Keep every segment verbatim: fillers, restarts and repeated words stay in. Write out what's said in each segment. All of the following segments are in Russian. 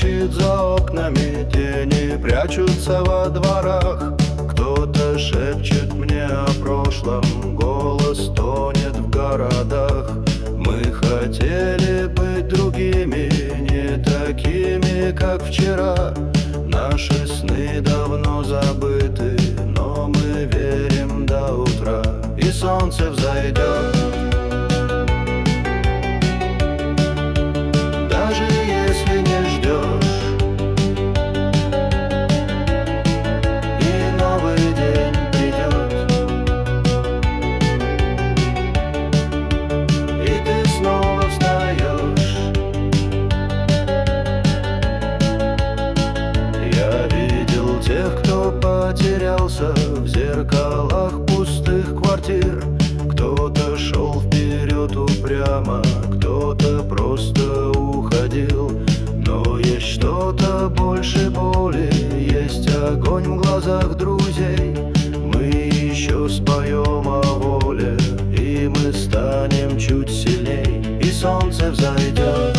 стучит за окнами, тени прячутся во дворах. Кто-то шепчет мне о прошлом, голос тонет в городах. Мы хотели быть другими, не такими, как вчера. Наши сны давно забыты, но мы верим до утра, и солнце взойдет. Даже если не ждешь, и новый день придет, и ты снова встаешь. Я видел тех, кто потерялся в зеркалах пустых квартир. Кто-то шел вперед упрямо, кто-то просто уходил. Но есть что-то больше боли, есть огонь в глазах друзей. Мы еще споем о воле, и мы станем чуть сильней, и солнце взойдет.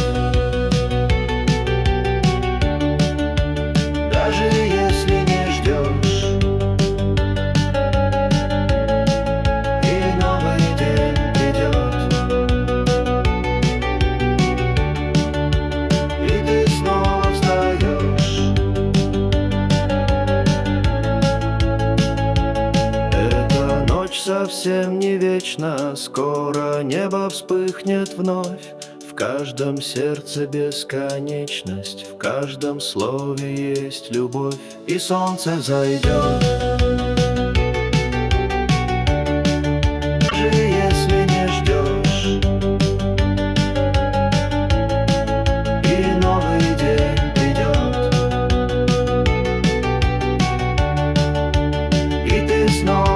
Даже если не ждешь, и новый день придет, и ты снова встаешь. Эта ночь совсем не вечна, скоро небо вспыхнет вновь. В каждом сердце бесконечность, в каждом слове есть любовь, и солнце взойдет. Даже если не ждешь, и новый день придет, и ты снова